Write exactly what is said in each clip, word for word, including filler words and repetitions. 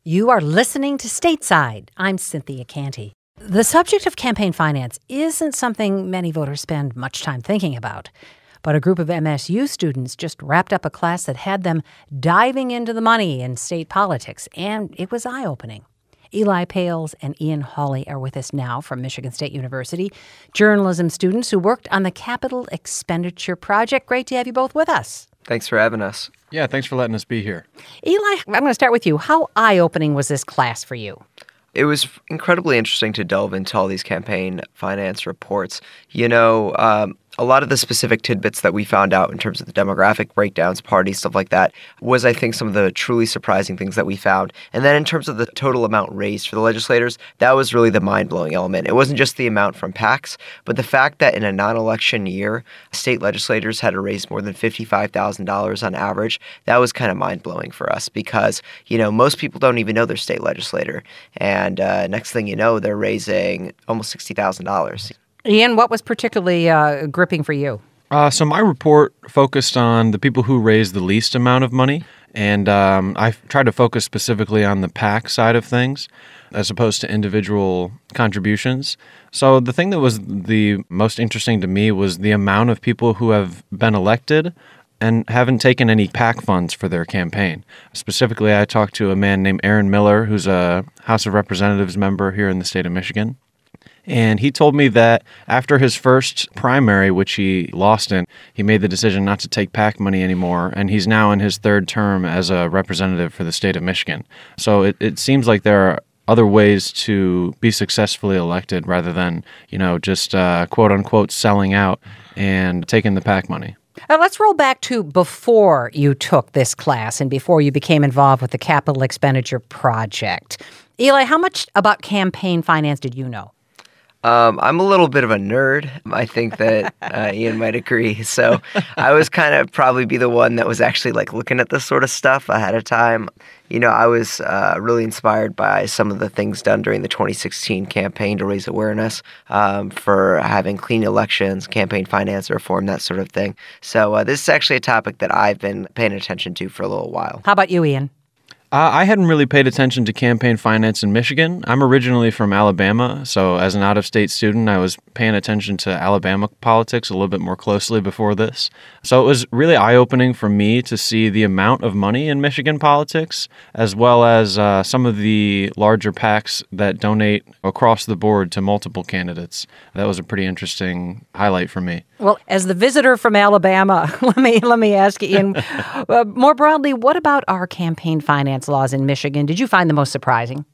You are listening to Stateside. I'm Cynthia Canty. The subject of campaign finance isn't something many voters spend much time thinking about. But a group of M S U students just wrapped up a class that had them diving into the money in state politics, and it was eye-opening. Eli Pales and Ian Hawley are with us now from Michigan State University, journalism students who worked on the Capital Expenditure Project. Great to have you both with us. Thanks for having us. Yeah, thanks for letting us be here. Eli, I'm going to start with you. How eye-opening was this class for you? It was incredibly interesting to delve into all these campaign finance reports. You know, um, a lot of the specific tidbits that we found out in terms of the demographic breakdowns, parties, stuff like that, was, I think, some of the truly surprising things that we found. And then in terms of the total amount raised for the legislators, that was really the mind-blowing element. It wasn't just the amount from PACs, but the fact that in a non-election year, state legislators had to raise more than fifty-five thousand dollars on average. That was kind of mind-blowing for us because, you know, most people don't even know their state legislator. And uh, next thing you know, they're raising almost sixty thousand dollars. Ian, what was particularly uh, gripping for you? Uh, so my report focused on the people who raised the least amount of money, and um, I tried to focus specifically on the PAC side of things as opposed to individual contributions. So the thing that was the most interesting to me was the amount of people who have been elected and haven't taken any PAC funds for their campaign. Specifically, I talked to a man named Aaron Miller, who's a House of Representatives member here in the state of Michigan. And he told me that after his first primary, which he lost in, he made the decision not to take PAC money anymore, and he's now in his third term as a representative for the state of Michigan. So it, it seems like there are other ways to be successfully elected rather than, you know, just uh, quote-unquote selling out and taking the PAC money. Uh, let's roll back to before you took this class and before you became involved with the Capital Expenditure Project. Eli, how much about campaign finance did you know? Um, I'm a little bit of a nerd. I think that uh, Ian might agree. So I was kind of probably be the one that was actually like looking at this sort of stuff ahead of time. You know, I was uh, really inspired by some of the things done during the twenty sixteen campaign to raise awareness um, for having clean elections, campaign finance reform, that sort of thing. So uh, this is actually a topic that I've been paying attention to for a little while. How about you, Ian? Uh, I hadn't really paid attention to campaign finance in Michigan. I'm originally from Alabama, so as an out-of-state student, I was paying attention to Alabama politics a little bit more closely before this. So it was really eye-opening for me to see the amount of money in Michigan politics, as well as uh, some of the larger PACs that donate across the board to multiple candidates. That was a pretty interesting highlight for me. Well, as the visitor from Alabama, let me let me ask you, Ian, uh, more broadly, what about our campaign finance laws in Michigan did you find the most surprising?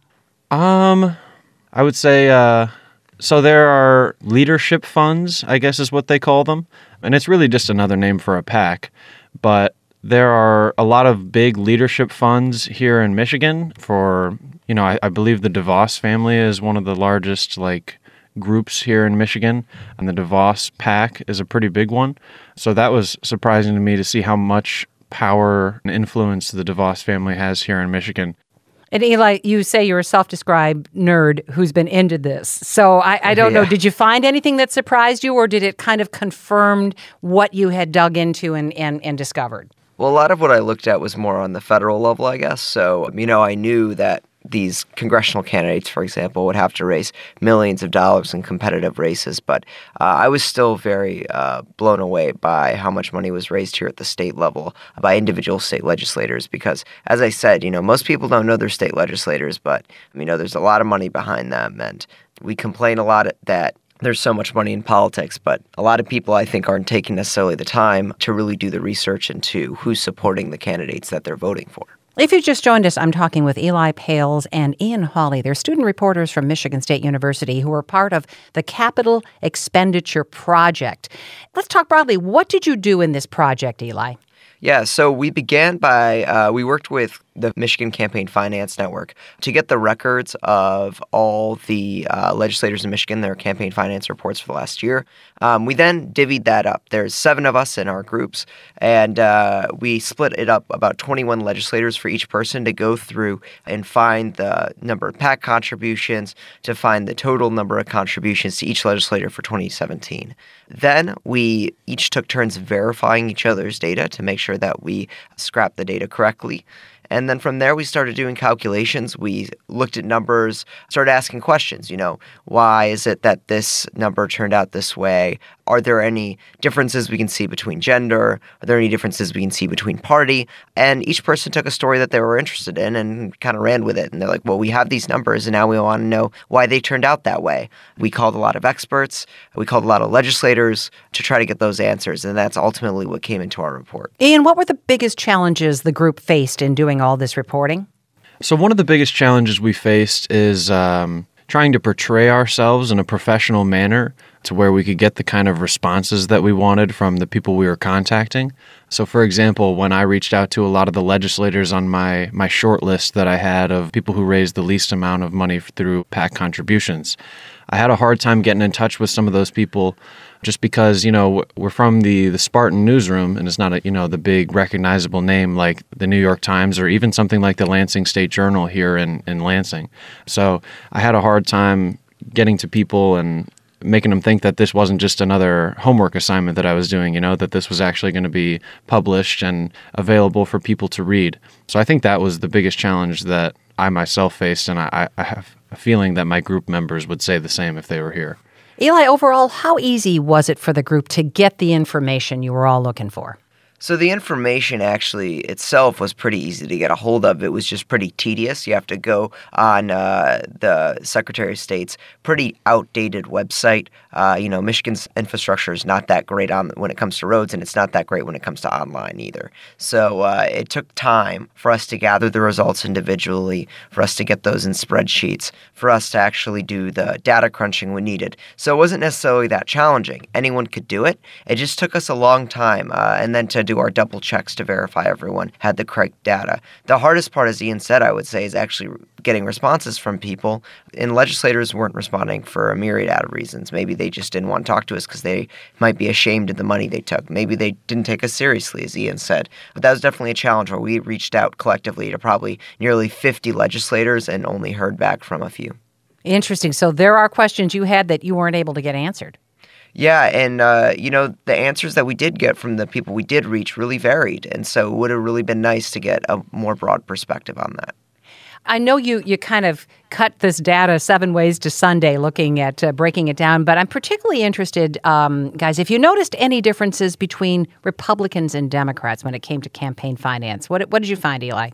Um, I would say, uh, so there are leadership funds, I guess is what they call them. And it's really just another name for a PAC. But there are a lot of big leadership funds here in Michigan for, you know, I, I believe the DeVos family is one of the largest, like, groups here in Michigan, and the DeVos PAC is a pretty big one. So that was surprising to me to see how much power and influence the DeVos family has here in Michigan. And Eli, you say you're a self-described nerd who's been into this. So I, I don't yeah. know, did you find anything that surprised you, or did it kind of confirm what you had dug into and, and, and discovered? Well, a lot of what I looked at was more on the federal level, I guess. So, you know, I knew that these congressional candidates, for example, would have to raise millions of dollars in competitive races. But uh, I was still very uh, blown away by how much money was raised here at the state level by individual state legislators. Because, as I said, you know, most people don't know their state legislators, but, you know, there's a lot of money behind them. And we complain a lot that there's so much money in politics, but a lot of people, I think, aren't taking necessarily the time to really do the research into who's supporting the candidates that they're voting for. If you just joined us, I'm talking with Eli Pales and Ian Hawley. They're student reporters from Michigan State University who are part of the Capital Expenditure Project. Let's talk broadly. What did you do in this project, Eli? Yeah, so we began by, uh, we worked with the Michigan Campaign Finance Network to get the records of all the uh, legislators in Michigan, their campaign finance reports for the last year. Um, we then divvied that up. There's seven of us in our groups, and uh, we split it up about twenty-one legislators for each person to go through and find the number of PAC contributions, to find the total number of contributions to each legislator for twenty seventeen. Then we each took turns verifying each other's data to make sure that we scrapped the data correctly. And then from there, we started doing calculations. We looked at numbers, started asking questions, you know, why is it that this number turned out this way? Are there any differences we can see between gender? Are there any differences we can see between party? And each person took a story that they were interested in and kind of ran with it. And they're like, well, we have these numbers and now we want to know why they turned out that way. We called a lot of experts. We called a lot of legislators to try to get those answers. And that's ultimately what came into our report. Ian, what were the biggest challenges the group faced in doing all this reporting? So one of the biggest challenges we faced is um, trying to portray ourselves in a professional manner to where we could get the kind of responses that we wanted from the people we were contacting. So, for example, when I reached out to a lot of the legislators on my, my short list that I had of people who raised the least amount of money through PAC contributions, I had a hard time getting in touch with some of those people just because, you know, we're from the, the Spartan newsroom, and it's not, a, you know, the big recognizable name like the New York Times or even something like the Lansing State Journal here in, in Lansing. So I had a hard time getting to people and making them think that this wasn't just another homework assignment that I was doing, you know, that this was actually going to be published and available for people to read. So I think that was the biggest challenge that I myself faced, and I, I have a feeling that my group members would say the same if they were here. Eli, overall, how easy was it for the group to get the information you were all looking for? So the information actually itself was pretty easy to get a hold of. It was just pretty tedious. You have to go on uh, the Secretary of State's pretty outdated website. Uh, you know, Michigan's infrastructure is not that great on when it comes to roads, and it's not that great when it comes to online either. So uh, it took time for us to gather the results individually, for us to get those in spreadsheets, for us to actually do the data crunching we needed. So it wasn't necessarily that challenging. Anyone could do it. It just took us a long time, uh, and then to do our double checks to verify everyone had the correct data. The hardest part, as Ian said, I would say, is actually getting responses from people. And legislators weren't responding for a myriad of reasons. Maybe they just didn't want to talk to us because they might be ashamed of the money they took. Maybe they didn't take us seriously, as Ian said. But that was definitely a challenge where we reached out collectively to probably nearly fifty legislators and only heard back from a few. Interesting. So there are questions you had that you weren't able to get answered. Yeah, and, uh, you know, the answers that we did get from the people we did reach really varied. And so it would have really been nice to get a more broad perspective on that. I know you, you kind of cut this data seven ways to Sunday looking at uh, breaking it down, but I'm particularly interested, um, guys, if you noticed any differences between Republicans and Democrats when it came to campaign finance. What, what did you find, Eli?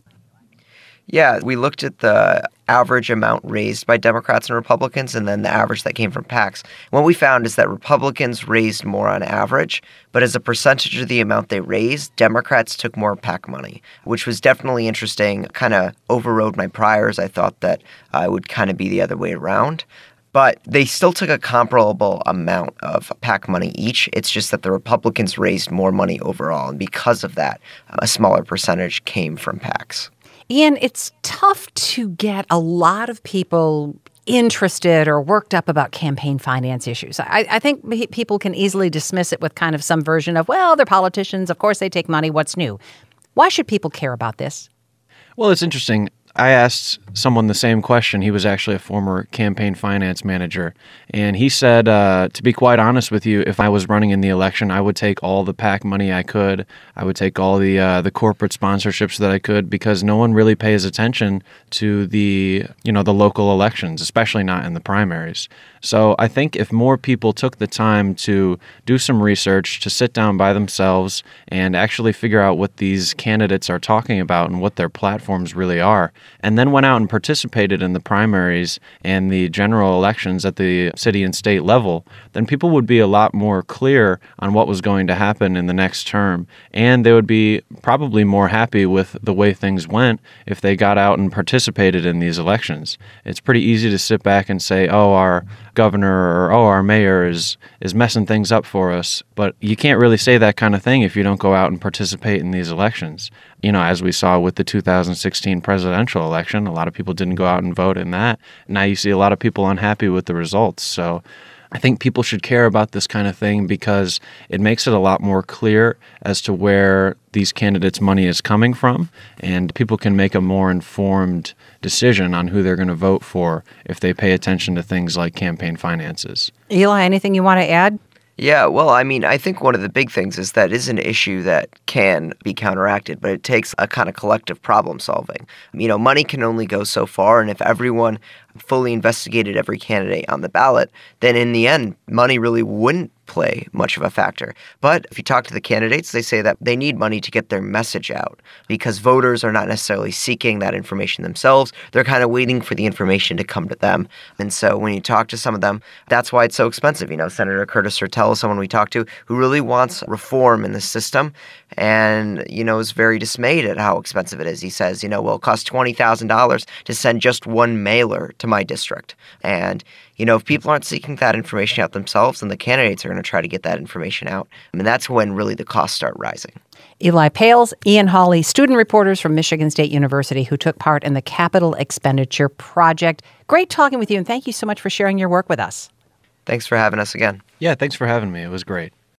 Yeah, we looked at the average amount raised by Democrats and Republicans and then the average that came from PACs. What we found is that Republicans raised more on average, but as a percentage of the amount they raised, Democrats took more PAC money, which was definitely interesting, kind of overrode my priors. I thought that uh, it would kind of be the other way around. But they still took a comparable amount of PAC money each. It's just that the Republicans raised more money overall, and because of that, a smaller percentage came from PACs. Ian, it's tough to get a lot of people interested or worked up about campaign finance issues. I, I think people can easily dismiss it with kind of some version of, well, they're politicians. Of course they take money. What's new? Why should people care about this? Well, it's interesting. I asked someone the same question. He was actually a former campaign finance manager. And he said, uh, to be quite honest with you, if I was running in the election, I would take all the PAC money I could. I would take all the uh, the corporate sponsorships that I could, because no one really pays attention to the, you know, the local elections, especially not in the primaries. So I think if more people took the time to do some research, to sit down by themselves and actually figure out what these candidates are talking about and what their platforms really are, and then went out and participated in the primaries and the general elections at the city and state level, then people would be a lot more clear on what was going to happen in the next term. And they would be probably more happy with the way things went if they got out and participated in these elections. It's pretty easy to sit back and say, oh, our governor or, oh, our mayor is, is messing things up for us. But you can't really say that kind of thing if you don't go out and participate in these elections. You know, as we saw with the two thousand sixteen presidential election, a lot of people didn't go out and vote in that. Now you see a lot of people unhappy with the results. So I think people should care about this kind of thing because it makes it a lot more clear as to where these candidates' money is coming from, and people can make a more informed decision on who they're going to vote for if they pay attention to things like campaign finances. Eli, anything you want to add? Yeah, well, I mean, I think one of the big things is that is an issue that can be counteracted, but it takes a kind of collective problem solving. You know, money can only go so far, and if everyone fully investigated every candidate on the ballot, then in the end, money really wouldn't play much of a factor. But if you talk to the candidates, they say that they need money to get their message out because voters are not necessarily seeking that information themselves. They're kind of waiting for the information to come to them. And so when you talk to some of them, that's why it's so expensive. You know, Senator Curtis Sertel is someone we talked to who really wants reform in the system and, you know, is very dismayed at how expensive it is. He says, you know, well, it costs twenty thousand dollars to send just one mailer to my district. And, you know, if people aren't seeking that information out themselves, then the candidates are going to try to get that information out. I mean, that's when really the costs start rising. Eli Pales, Ian Hawley, student reporters from Michigan State University who took part in the Capital Expenditure Project. Great talking with you, and thank you so much for sharing your work with us. Thanks for having us again. Yeah, thanks for having me. It was great.